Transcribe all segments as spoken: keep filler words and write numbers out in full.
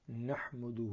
نحمده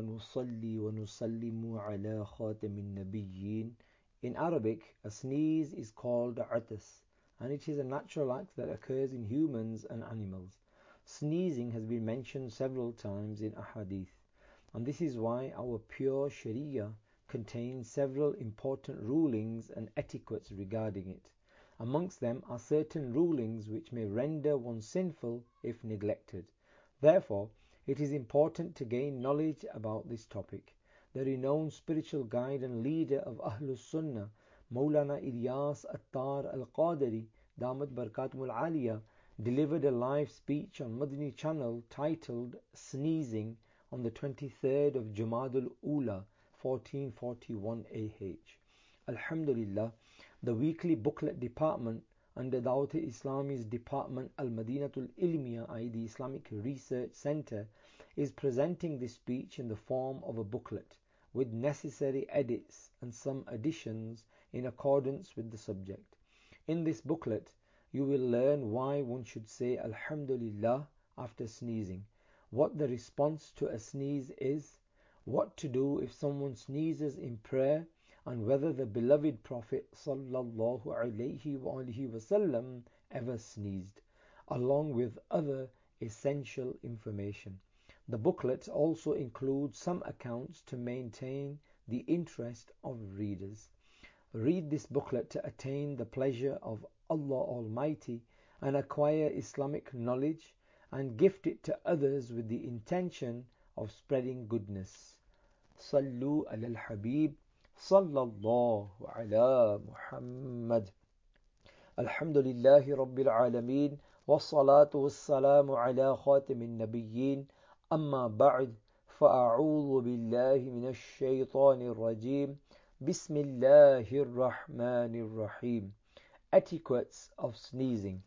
ونصلي ونسلم على خاتم النبيين. In Arabic, a sneeze is called atas, and it is a natural act that occurs in humans and animals. Sneezing has been mentioned several times in ahadith, and this is why our pure Sharia contains several important rulings and etiquettes regarding it. Amongst them are certain rulings which may render one sinful if neglected. Therefore, it is important to gain knowledge about this topic. The renowned spiritual guide and leader of Ahlus Sunnah, Maulana Ilyas Attar Al-Qadiri, Damat Barakatumul Aliyah, delivered a live speech on Madani channel titled Sneezing on the twenty-third of Jumadul Ula, fourteen forty-one A H. Alhamdulillah, the weekly booklet department under Dawat Islami's department Al-Madinatul Ilmiya, that is the Islamic Research Center, is presenting this speech in the form of a booklet with necessary edits and some additions in accordance with the subject. In this booklet, you will learn why one should say Alhamdulillah after sneezing, what the response to a sneeze is, what to do if someone sneezes in prayer, and whether the beloved Prophet sallallahu alaihi wasallam ever sneezed, along with other essential information. The booklet also includes some accounts to maintain the interest of readers. Read this booklet to attain the pleasure of Allah Almighty and acquire Islamic knowledge, and gift it to others with the intention of spreading goodness. Sallu ala al-Habib sallallahu ala Muhammad. Alhamdulillahi Rabbil Alameen, wassalatu wassalamu ala khatamin nabiyyin, amma ba'd, fa'a'udhu billahi minash shaytanir rajim, bismillahir rahmanir rahim. Etiquettes of sneezing.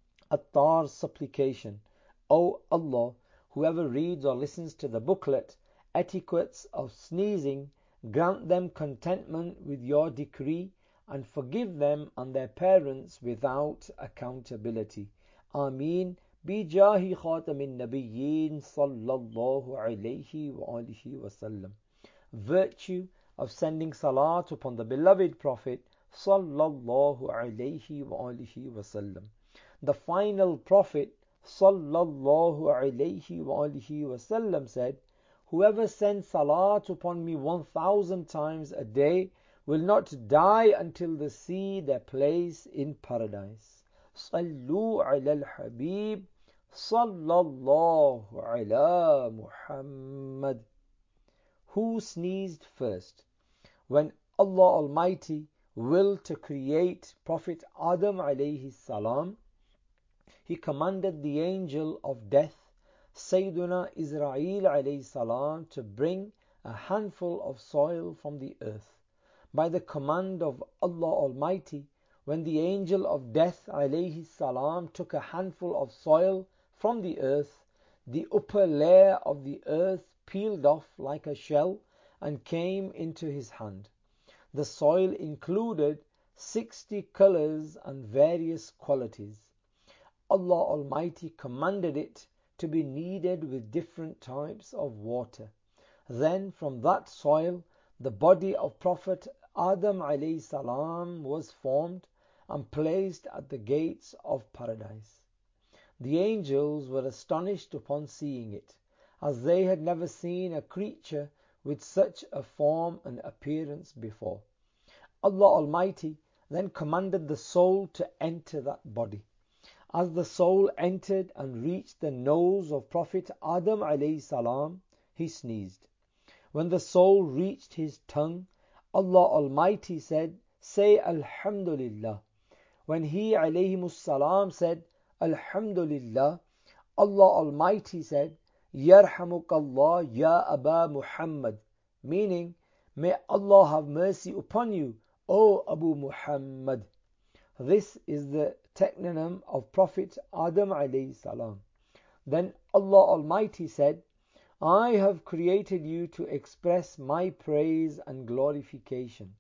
Attar's supplication: O Allah, whoever reads or listens to the booklet, Etiquettes of Sneezing, grant them contentment with your decree and forgive them and their parents without accountability. Ameen. Bijahi khatamin nabiyyin sallallahu alayhi wa alihi wasallam. Virtue of sending salat upon the beloved Prophet sallallahu alayhi wa alihi wasallam. The final Prophet sallallahu alayhi wa alihi wasallam said, whoever sends salat upon me one thousand times a day will not die until they see their place in paradise. Sallu ala al-Habib sallallahu ala Muhammad. Who sneezed first? When Allah Almighty willed to create Prophet Adam alayhi salam, He commanded the angel of death, Sayyiduna Israel alayhi salam, to bring a handful of soil from the earth. By the command of Allah Almighty, when the angel of death alayhi salam took a handful of soil from the earth, the upper layer of the earth peeled off like a shell and came into his hand. The soil included sixty colors and various qualities. Allah Almighty commanded it to be kneaded with different types of water. Then from that soil the body of Prophet Adam alayhi salam was formed and placed at the gates of paradise. The angels were astonished upon seeing it, as they had never seen a creature with such a form and appearance before. Allah Almighty then commanded the soul to enter that body. As the soul entered and reached the nose of Prophet Adam alayhi salam, he sneezed. When the soul reached his tongue, Allah Almighty said, say Alhamdulillah. When he alayhimus salam said Alhamdulillah, Allah Almighty said, Yarhamukallah ya Aba Muhammad, meaning, may Allah have mercy upon you, O Abu Muhammad. This is the technonym of Prophet Adam alayhi salam. Then Allah Almighty said, I have created you to express my praise and glorification.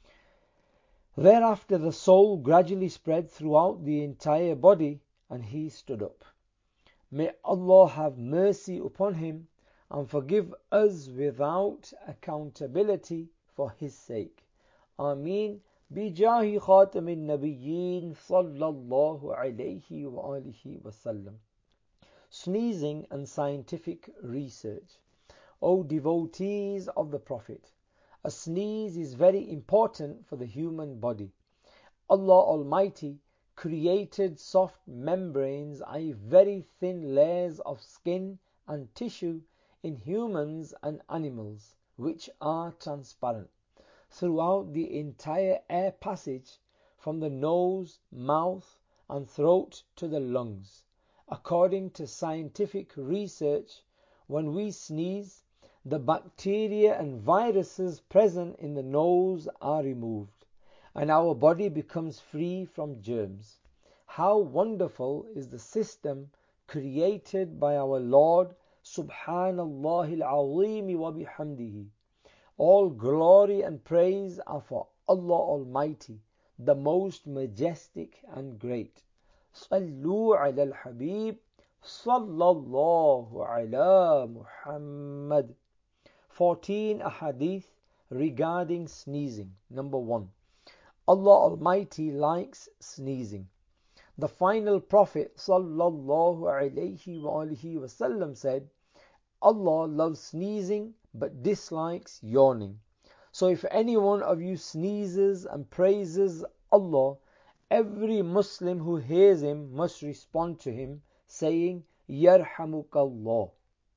Thereafter the soul gradually spread throughout the entire body and he stood up. May Allah have mercy upon him and forgive us without accountability for His sake. Ameen. Bijahi khatamin nabiyyin sallallahu alayhi wa alihi wasallam. Sneezing and scientific research. O devotees of the Prophet, a sneeze is very important for the human body. Allah Almighty created soft membranes, i.e. very thin layers of skin and tissue in humans and animals, which are transparent throughout the entire air passage from the nose, mouth and throat to the lungs. According to scientific research, when we sneeze, the bacteria and viruses present in the nose are removed, and our body becomes free from germs. How wonderful is the system created by our Lord Subhanallah al-Azim wa bihamdihi. All glory and praise are for Allah Almighty, the most majestic and great. Sallu ala al-Habib, sallallahu ala Muhammad. fourteen ahadith regarding sneezing. Number one, Allah Almighty likes sneezing. The final Prophet sallallahu alayhi wa alihi wasallam said, Allah loves sneezing but dislikes yawning. So if any one of you sneezes and praises Allah, every Muslim who hears him must respond to him saying, Yarhamukallah.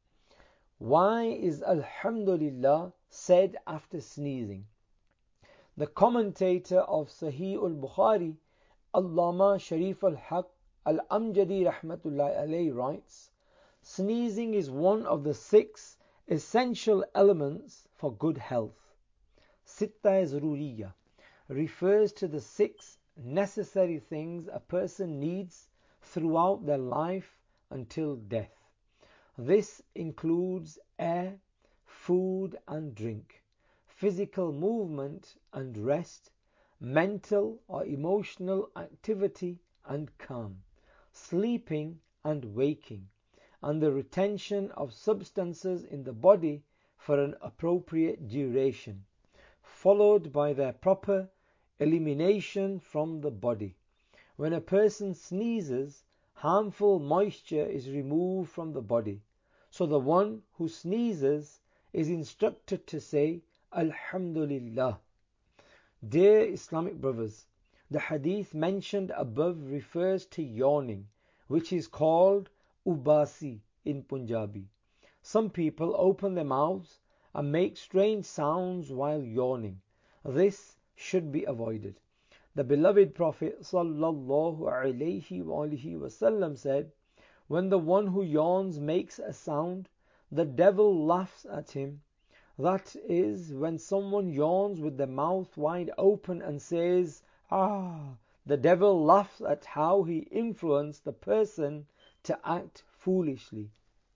Why is Alhamdulillah said after sneezing? The commentator of Sahih al-Bukhari, Allama Sharif al-Haq al-Amjadi rahmatullahi alayhi writes, sneezing is one of the six essential elements for good health. Sitta Zaruriya refers to the six necessary things a person needs throughout their life until death. This includes air, food and drink, physical movement and rest, mental or emotional activity and calm, sleeping and waking, and the retention of substances in the body for an appropriate duration, followed by their proper elimination from the body. When a person sneezes, harmful moisture is removed from the body. So the one who sneezes is instructed to say, Alhamdulillah. Dear Islamic brothers, the hadith mentioned above refers to yawning, which is called ubasi in Punjabi. Some people open their mouths and make strange sounds while yawning. This should be avoided. The beloved Prophet sallallahu alaihi wasallam said, when the one who yawns makes a sound, the devil laughs at him. That is, when someone yawns with their mouth wide open and says, ah, the devil laughs at how he influenced the person to act foolishly.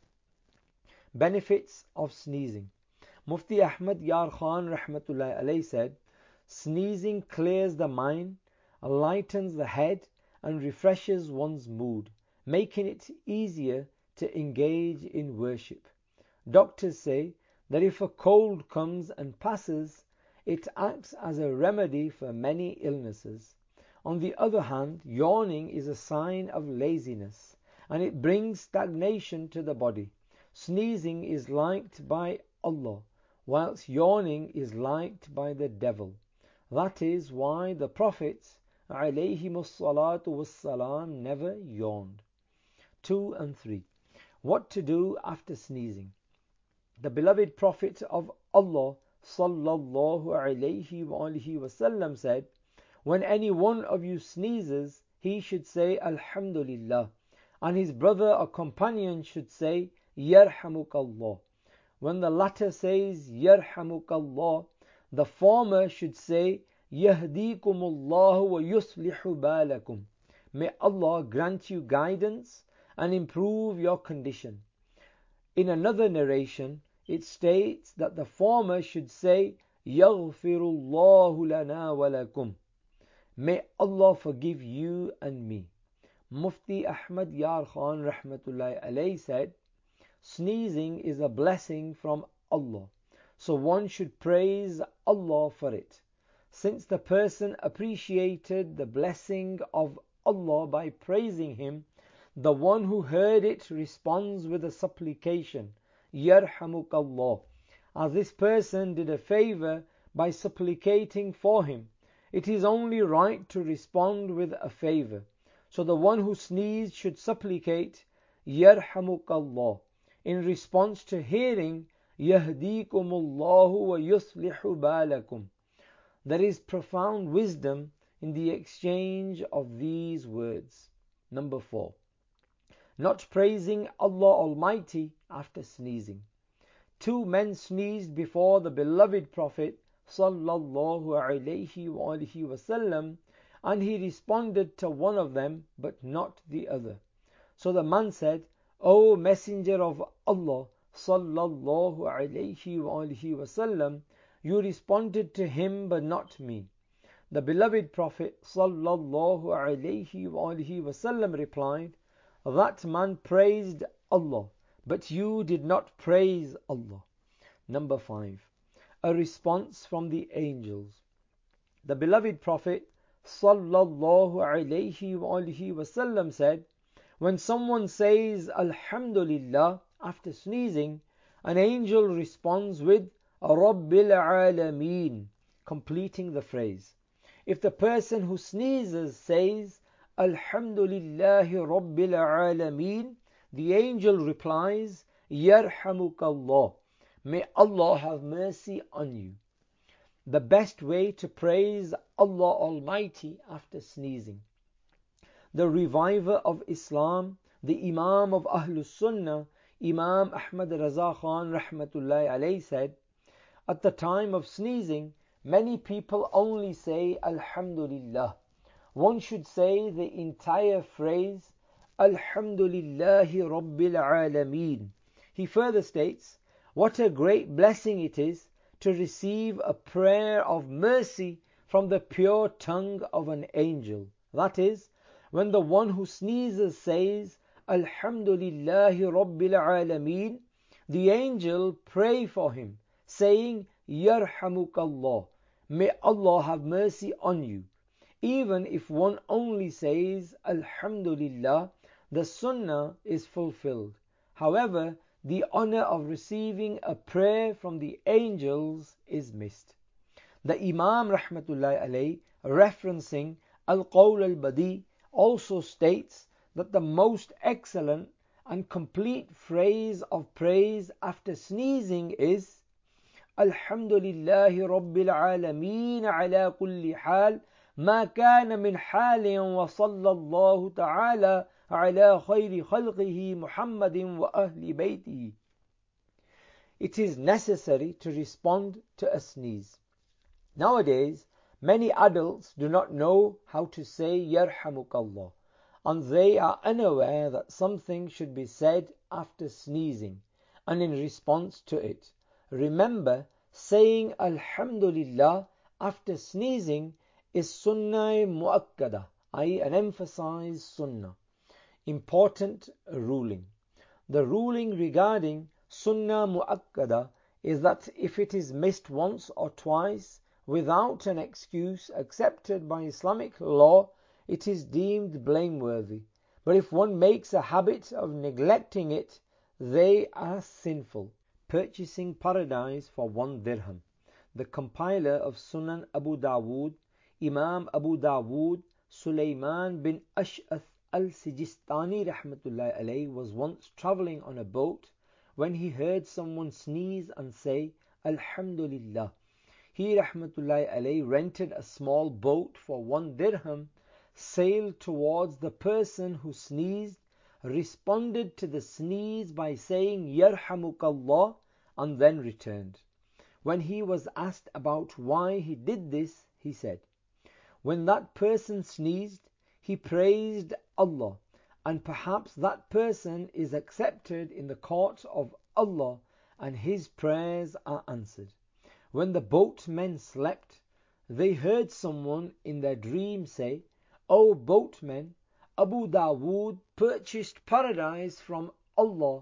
Benefits of sneezing. Mufti Ahmad Yar Khan rahmatullahi alayhi said, sneezing clears the mind, lightens the head and refreshes one's mood, making it easier to engage in worship. Doctors say that if a cold comes and passes, it acts as a remedy for many illnesses. On the other hand, yawning is a sign of laziness and it brings stagnation to the body. Sneezing is liked by Allah, whilst yawning is liked by the devil. That is why the prophets alayhimus salatu wassalam never yawned. Two and three. What to do after sneezing? The beloved Prophet of Allah sallallahu alayhi wa alihi wasallam said, when any one of you sneezes, he should say Alhamdulillah, and his brother or companion should say Yarhamukallah. When the latter says Yarhamukallah, the former should say Yahdikumullahu wa yuslihu balakum. May Allah grant you guidance and improve your condition. In another narration, it states that the former should say Yaghfirullahu lana wa lakum. May Allah forgive you and me. Mufti Ahmad Yar Khan rahmatullahi alayhi said, sneezing is a blessing from Allah, so one should praise Allah for it. Since the person appreciated the blessing of Allah by praising Him, the one who heard it responds with a supplication, Yarhamukallah, as this person did a favor by supplicating for him. It is only right to respond with a favor. So the one who sneezed should supplicate, Yarhamukallah, in response to hearing, Yahdikumullahu wa yuslihu balakum. There is profound wisdom in the exchange of these words. Number four, not praising Allah Almighty after sneezing. Two men sneezed before the beloved Prophet sallallahu alaihi wasallam, and he responded to one of them but not the other. So the man said, O Messenger of Allah sallallahu alaihi wasallam, you responded to him but not me. The beloved Prophet sallallahu alaihi wasallam replied, that man praised Allah, but you did not praise Allah. Number five, a response from the angels. The beloved Prophet sallallahu alaihi wasallam said, when someone says Alhamdulillah after sneezing, an angel responds with Rabbil Alameen, completing the phrase. If the person who sneezes says Alhamdulillahi Rabbil Alameen, the angel replies, Yarhamukallah, may Allah have mercy on you. The best way to praise Allah Almighty after sneezing. The reviver of Islam, the Imam of Ahlus Sunnah, Imam Ahmad Raza Khan Rahmatullahi Alayhi said, at the time of sneezing, many people only say Alhamdulillah. One should say the entire phrase, Alhamdulillahi Rabbil Alameen. He further states, what a great blessing it is to receive a prayer of mercy from the pure tongue of an angel. That is, when the one who sneezes says, Alhamdulillahi Rabbil Alameen, the angel pray for him, saying, Yarhamukallah, may Allah have mercy on you. Even if one only says Alhamdulillah, the sunnah is fulfilled. However, the honor of receiving a prayer from the angels is missed. The Imam Rahmatullahi Alayhi, referencing Al-Qawl Al-Badi, also states that the most excellent and complete phrase of praise after sneezing is Alhamdulillahi Rabbil Alameen ala kulli hal ma kana min halin wa sallallahu ta'ala ala khayri khalqihi Muhammadin wa ahli baytihi. It is necessary to respond to a sneeze. Nowadays, many adults do not know how to say Yarhamukallah, and they are unaware that something should be said after sneezing and in response to it. Remember, saying Alhamdulillah after sneezing is Sunnah Muakkada, that is an emphasized Sunnah. Important ruling. The ruling regarding Sunnah Muakkada is that if it is missed once or twice without an excuse accepted by Islamic law, it is deemed blameworthy. But if one makes a habit of neglecting it, they are sinful. Purchasing paradise for one dirham. The compiler of Sunan Abu Dawood, Imam Abu Dawood, Sulaiman bin Ash'ath al-Sijistani rahmatullahi alayhi, was once travelling on a boat when he heard someone sneeze and say Alhamdulillah. He rahmatullahi alayhi rented a small boat for one dirham, sailed towards the person who sneezed, responded to the sneeze by saying Yarhamukallah, and then returned. When he was asked about why he did this, he said, when that person sneezed, he praised Allah, and perhaps that person is accepted in the court of Allah and his prayers are answered. When the boatmen slept, they heard someone in their dream say, O boatmen, Abu Dawood purchased paradise from Allah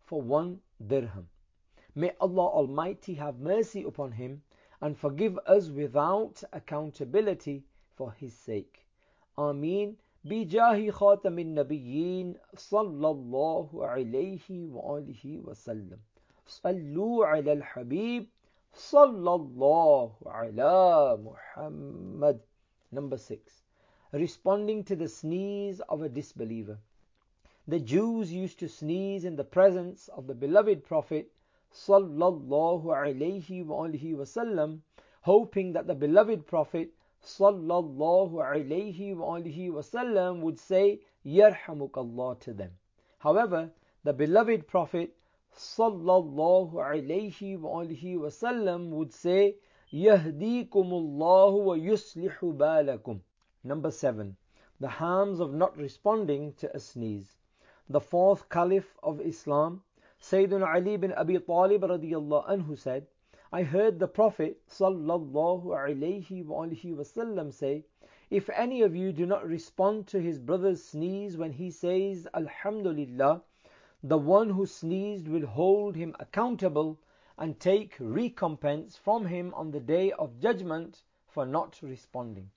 for one dirham. May Allah Almighty have mercy upon him and forgive us without accountability for his sake. Ameen. بجاه خاتم النبيين صلى الله عليه وآله وسلم. صلوا على الحبيب صلى الله على محمد. Number six. Responding to the sneeze of a disbeliever. The Jews used to sneeze in the presence of the beloved Prophet sallallahu alayhi wa alihi wasallam, hoping that the beloved Prophet sallallahu alayhi wa alihi wasallam would say yarhamukallah to them. However, the beloved Prophet sallallahu alayhi wa alihi wasallam would say yahdikumullahu wa yuslihu balakum. Number seven. The harms of not responding to a sneeze. The fourth Caliph of Islam, Sayyidina Ali bin Abi Talib radiyallahu anhu said, I heard the Prophet sallallahu alayhi wa alihi wasallam say, if any of you do not respond to his brother's sneeze when he says Alhamdulillah, the one who sneezed will hold him accountable and take recompense from him on the day of judgment for not responding.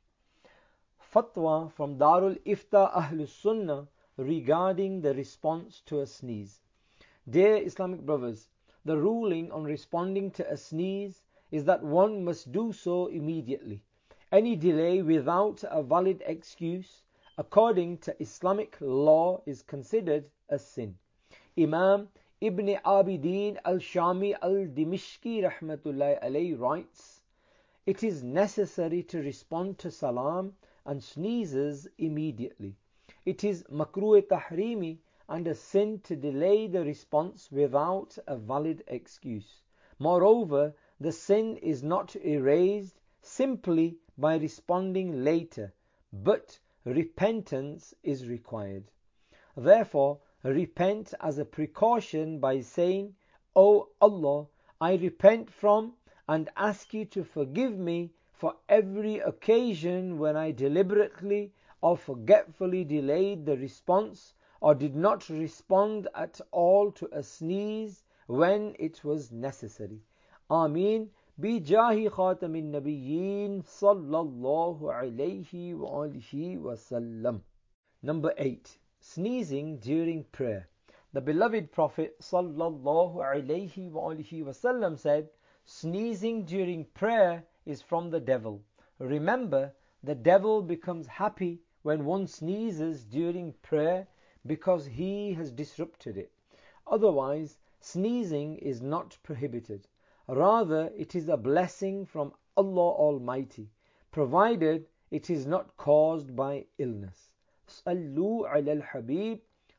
Fatwa from Darul Ifta Ahlus Sunnah regarding the response to a sneeze. Dear Islamic brothers, the ruling on responding to a sneeze is that one must do so immediately. Any delay without a valid excuse, according to Islamic law, is considered a sin. Imam Ibn Abidin al-Shami al-Dimishki rahmatullahi alayhi writes, it is necessary to respond to salam and sneezes immediately. It is makruh tahrimi and a sin to delay the response without a valid excuse. Moreover, the sin is not erased simply by responding later, but repentance is required. Therefore, repent as a precaution by saying, O Allah, I repent from and ask you to forgive me for every occasion when I deliberately or forgetfully delayed the response or did not respond at all to a sneeze when it was necessary. Ameen. Bijahi khatamin nabiyyin sallallahu alayhi wa alihi wa sallam. Number eight. Sneezing during prayer. The beloved Prophet sallallahu alayhi wa alihi wa sallam said, sneezing during prayer is from the devil. Remember, the devil becomes happy when one sneezes during prayer because he has disrupted it. Otherwise, sneezing is not prohibited. Rather, it is a blessing from Allah Almighty, provided it is not caused by illness. Sallu ala al-Habib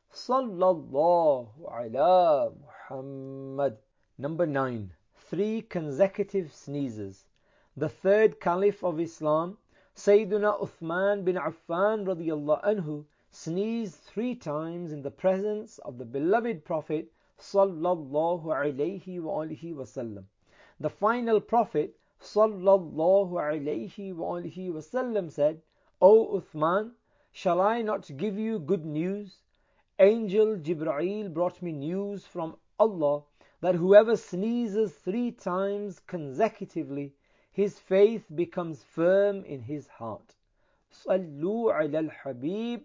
sallallahu ala Muhammad. Number nine. Three consecutive sneezes. The third Caliph of Islam, Sayyiduna Uthman bin Affan radiyallahu anhu, sneezed three times in the presence of the beloved Prophet sallallahu alayhi wa alihi wasallam. The final Prophet sallallahu alayhi wa alihi wasallam said, O Uthman, shall I not give you good news? Angel Jibreel brought me news from Allah that whoever sneezes three times consecutively, his faith becomes firm in his heart. Sallu ala al-Habib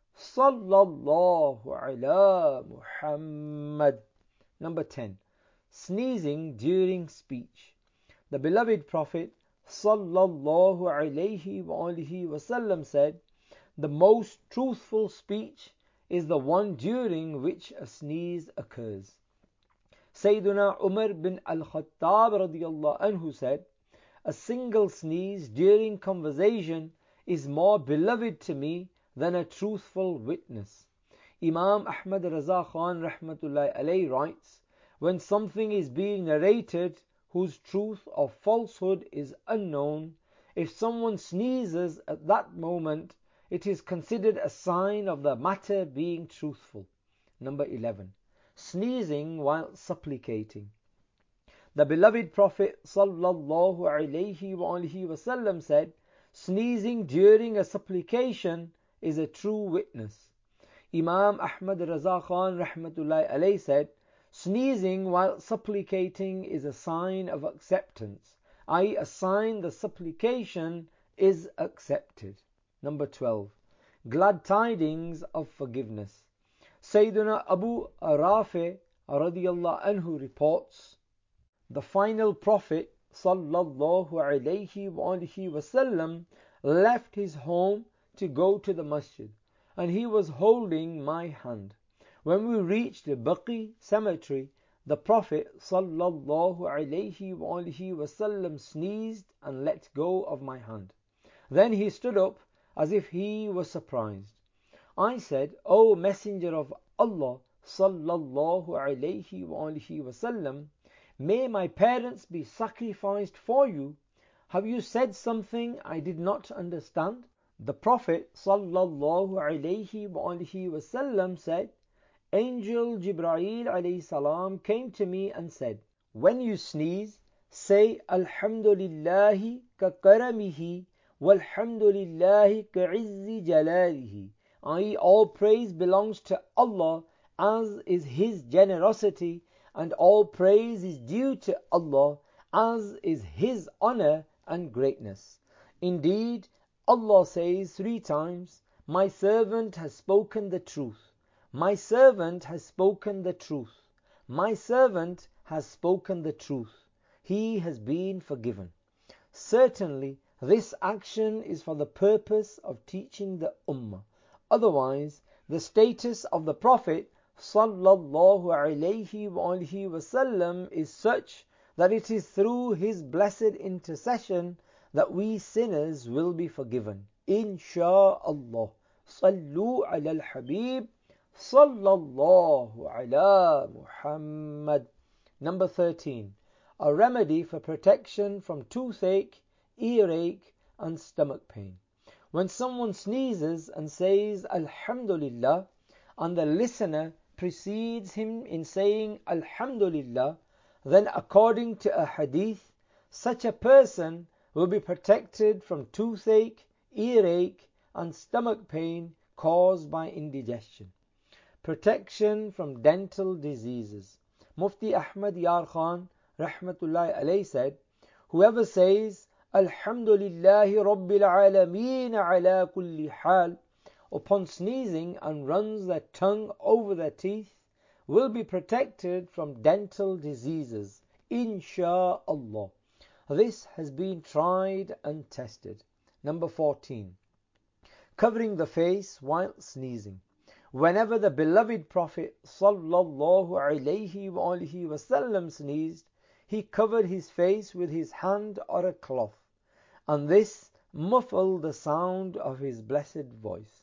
sallallahu ala Muhammad. Number ten. Sneezing during speech. The beloved Prophet sallallahu alayhi wa alihi wasallam said, the most truthful speech is the one during which a sneeze occurs. Sayyiduna Umar bin al-Khattab radiyallahu anhu said, a single sneeze during conversation is more beloved to me than a truthful witness. Imam Ahmad Raza Khan rahmatullahi alayhi writes, when something is being narrated whose truth or falsehood is unknown, if someone sneezes at that moment, it is considered a sign of the matter being truthful. Number eleven. Sneezing while supplicating. The beloved Prophet sallallahu alayhi wa alihi wasallam said, sneezing during a supplication is a true witness. Imam Ahmad Raza Khan rahmatullahi alayhi said, Sneezing while supplicating is a sign of acceptance, that is, a sign the supplication is accepted. Number twelve. Glad tidings of forgiveness. Sayyidina Abu Rafi radiyallahu anhu reports, the final Prophet sallallahu alayhi wa alihi wasallam left his home to go to the masjid, and he was holding my hand. When we reached the Baqi cemetery, the Prophet sallallahu alayhi wa alihi wasallam sneezed and let go of my hand. Then he stood up as if he was surprised. I said, O Messenger of Allah sallallahu alayhi wa alihi wasallam, may my parents be sacrificed for you. Have you said something I did not understand? The Prophet sallallahu alayhi wa alihi wasallam said, Angel Jibreel alayhi salam came to me and said, when you sneeze, say Alhamdulillahi ka karamihi walhamdulillahi ka izzi jalalihi, that is, all praise belongs to Allah as is His generosity, and all praise is due to Allah as is His honor and greatness. Indeed, Allah says three times, my servant has spoken the truth. My servant has spoken the truth. My servant has spoken the truth. He has been forgiven. Certainly, this action is for the purpose of teaching the Ummah. Otherwise, the status of the Prophet sallallahu alayhi wa alihi wasallam is such that it is through his blessed intercession that we sinners will be forgiven. Insha'Allah. Sallu ala al-Habib sallallahu ala Muhammad. Number thirteen. A remedy for protection from toothache, earache and stomach pain. When someone sneezes and says Alhamdulillah, and the listener precedes him in saying Alhamdulillah, then according to a hadith, such a person will be protected from toothache, earache and stomach pain caused by indigestion. Protection from dental diseases. Mufti Ahmad Yar Khan rahmatullahi alayhi said, whoever says Alhamdulillahi Rabbil Alameen ala kulli hal upon sneezing and runs their tongue over their teeth will be protected from dental diseases. Insha'Allah. This has been tried and tested. Number fourteen. Covering the face while sneezing. Whenever the beloved Prophet sallallahu alayhi wa alihi wasallam sneezed, he covered his face with his hand or a cloth, and this muffled the sound of his blessed voice.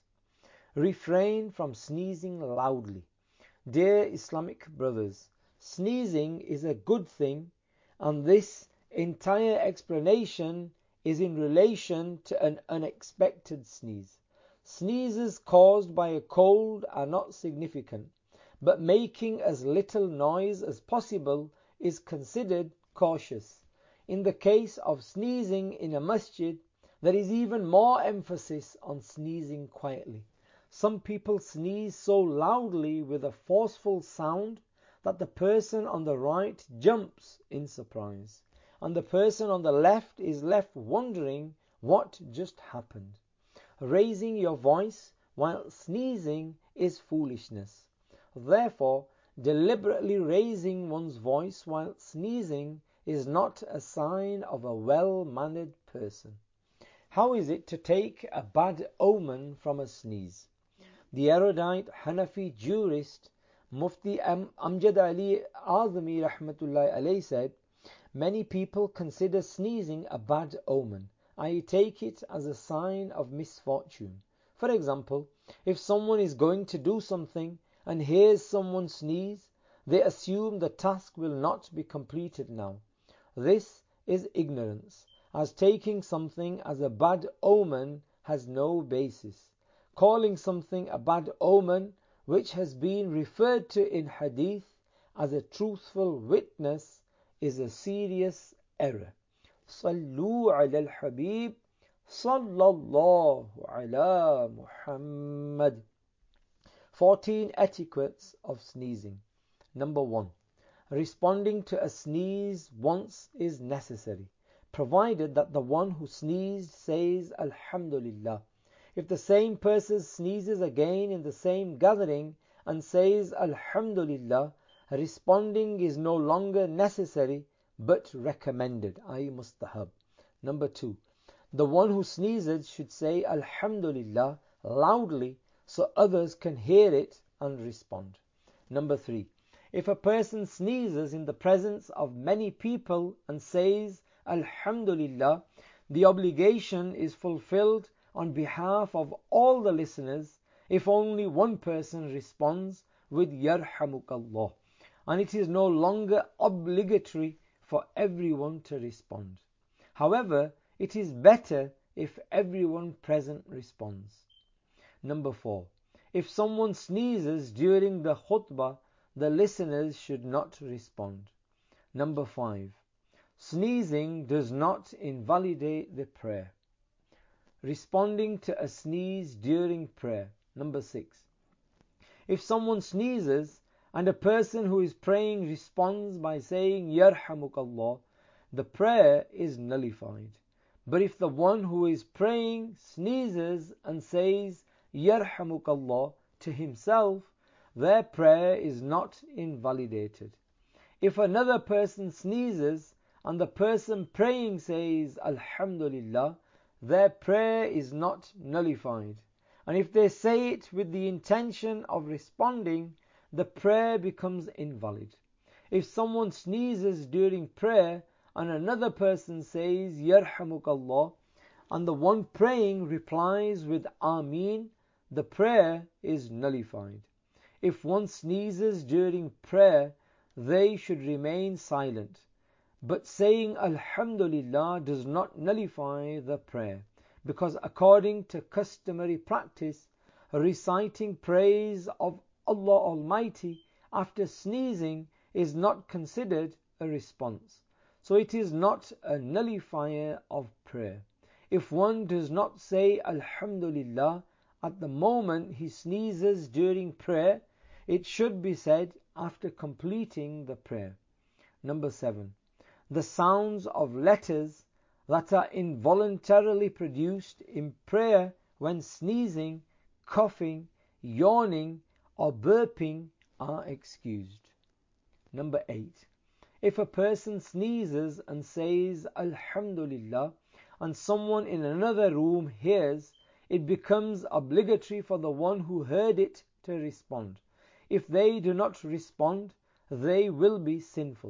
Refrain from sneezing loudly. Dear Islamic brothers, sneezing is a good thing, and this entire explanation is in relation to an unexpected sneeze. Sneezes caused by a cold are not significant, but making as little noise as possible is considered cautious. In the case of sneezing in a masjid, there is even more emphasis on sneezing quietly. Some people sneeze so loudly with a forceful sound that the person on the right jumps in surprise, and the person on the left is left wondering what just happened. Raising your voice while sneezing is foolishness. Therefore, deliberately raising one's voice while sneezing is not a sign of a well-mannered person. How is it to take a bad omen from a sneeze? The erudite Hanafi jurist Mufti Amjad Ali Azmi rahmatullahi alayhi said, many people consider sneezing a bad omen. I take it as a sign of misfortune. For example, if someone is going to do something and hears someone sneeze, they assume the task will not be completed now. This is ignorance, as taking something as a bad omen has no basis. Calling something a bad omen, which has been referred to in hadith as a truthful witness, is a serious error. Sallu ala al-Habib sallallahu ala Muhammad. fourteen etiquettes of sneezing. Number one, responding to a sneeze once is necessary, provided that the one who sneezed says Alhamdulillah. If the same person sneezes again in the same gathering and says Alhamdulillah, responding is no longer necessary but recommended, that is mustahab. Number two, the one who sneezes should say Alhamdulillah loudly so others can hear it and respond. Number three, if a person sneezes in the presence of many people and says Alhamdulillah, the obligation is fulfilled on behalf of all the listeners if only one person responds with Yarhamukallah, and it is no longer obligatory for everyone to respond. However, it is better if everyone present responds. Number four, if someone sneezes during the khutbah, the listeners should not respond. Number five, sneezing does not invalidate the prayer. Responding to a sneeze during prayer. Number six, if someone sneezes and a person who is praying responds by saying Yarhamukallah, the prayer is nullified. But if the one who is praying sneezes and says Yarhamukallah to himself, their prayer is not invalidated. If another person sneezes and the person praying says Alhamdulillah, their prayer is not nullified. And if they say it with the intention of responding, the prayer becomes invalid. If someone sneezes during prayer and another person says Yarhamukallah and the one praying replies with Ameen, the prayer is nullified. If one sneezes during prayer, they should remain silent. But saying Alhamdulillah does not nullify the prayer, because according to customary practice, reciting praise of Allah Almighty after sneezing is not considered a response. So it is not a nullifier of prayer. If one does not say Alhamdulillah at the moment he sneezes during prayer, it should be said after completing the prayer. Number seven, the sounds of letters that are involuntarily produced in prayer when sneezing, coughing, yawning or burping are excused. Number eight, if a person sneezes and says Alhamdulillah and someone in another room hears, it becomes obligatory for the one who heard it to respond. If they do not respond, they will be sinful.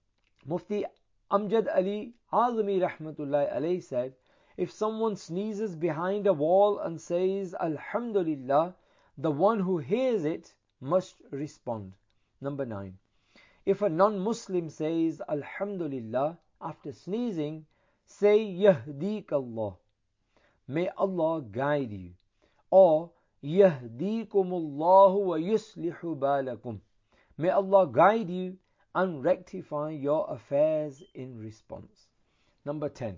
Mufti Amjad Ali Azmi Rahmatullahi alayhi said, if someone sneezes behind a wall and says Alhamdulillah, the one who hears it must respond. Number nine, if a non-Muslim says Alhamdulillah after sneezing, say Yahdeek Allah, may Allah guide you, or Yahdeekumullahu wa yuslihu balakum, may Allah guide you and rectify your affairs in response. Number ten,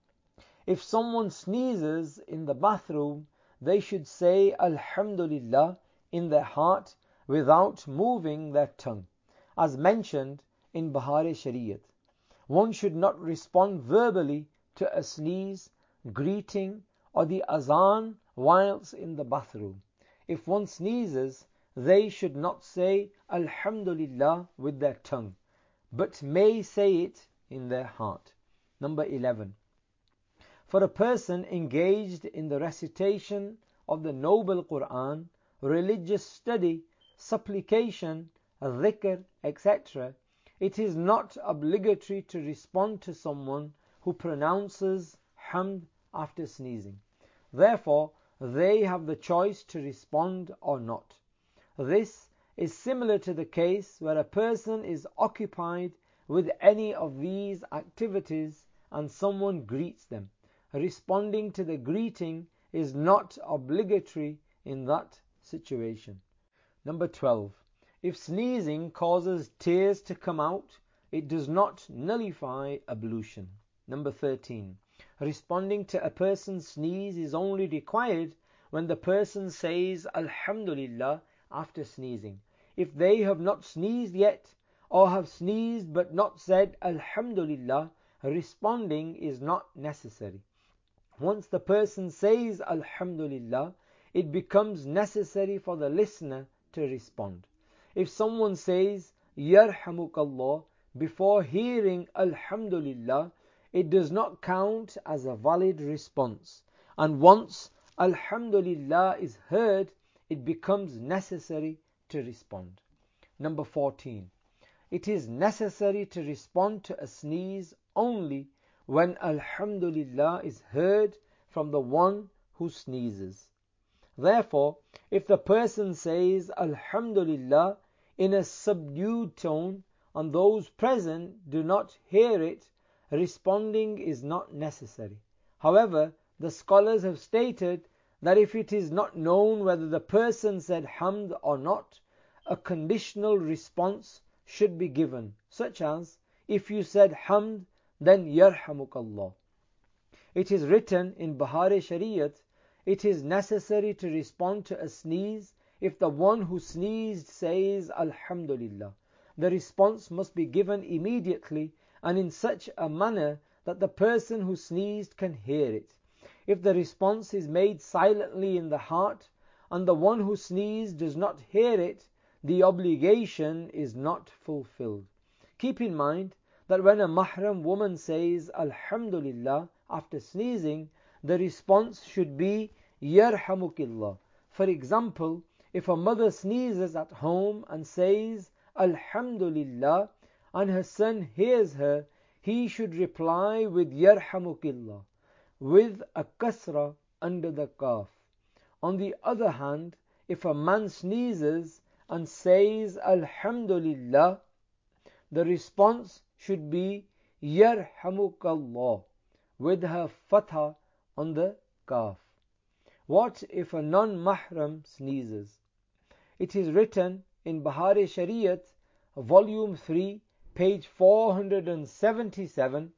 if someone sneezes in the bathroom, they should say Alhamdulillah in their heart without moving their tongue, as mentioned in Bahari Shariat. One should not respond verbally to a sneeze, greeting or the azan whilst in the bathroom. If one sneezes, they should not say Alhamdulillah with their tongue, but may say it in their heart. Number eleven, for a person engaged in the recitation of the Noble Quran, religious study, supplication, dhikr, et cetera, it is not obligatory to respond to someone who pronounces hamd after sneezing. Therefore, they have the choice to respond or not. This is similar to the case where a person is occupied with any of these activities and someone greets them. Responding to the greeting is not obligatory in that situation. Number twelve, if sneezing causes tears to come out, it does not nullify ablution. Number thirteen, responding to a person's sneeze is only required when the person says Alhamdulillah after sneezing. if they have not sneezed yet, or have sneezed but not said Alhamdulillah, responding is not necessary. Once the person says Alhamdulillah, it becomes necessary for the listener to respond. If someone says Yarhamukallah before hearing Alhamdulillah, it does not count as a valid response. And once Alhamdulillah is heard, it becomes necessary to respond. Number fourteen. It is necessary to respond to a sneeze only when Alhamdulillah is heard from the one who sneezes. Therefore, if the person says Alhamdulillah in a subdued tone and those present do not hear it, responding is not necessary. However, the scholars have stated that if it is not known whether the person said Hamd or not, a conditional response should be given, such as, if you said Hamd, then Yarhamukallah. It is written in Bahari Shariat, it is necessary to respond to a sneeze if the one who sneezed says Alhamdulillah. The response must be given immediately and in such a manner that the person who sneezed can hear it. If the response is made silently in the heart and the one who sneezed does not hear it, the obligation is not fulfilled. Keep in mind that when a mahram woman says Alhamdulillah after sneezing, the response should be Yarhamukillah. For example, if a mother sneezes at home and says Alhamdulillah and her son hears her, he should reply with Yarhamukillah with a kasra under the kaf. On the other hand, if a man sneezes and says Alhamdulillah, the response should be Yarhamukallah with her fatha on the kaf. What if a non-mahram sneezes? It is written in Bahari Shariat, volume three, page four hundred seventy-seven,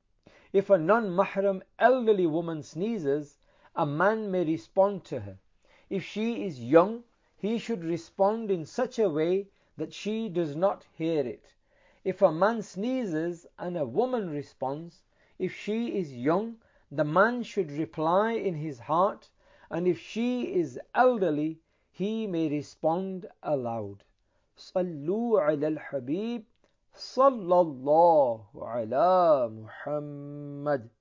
if a non-mahram elderly woman sneezes, a man may respond to her. If she is young, he should respond in such a way that she does not hear it. If a man sneezes and a woman responds, if she is young, the man should reply in his heart, and if she is elderly, he may respond aloud. Sallu ala al-Habib, sallallahu ala Muhammad.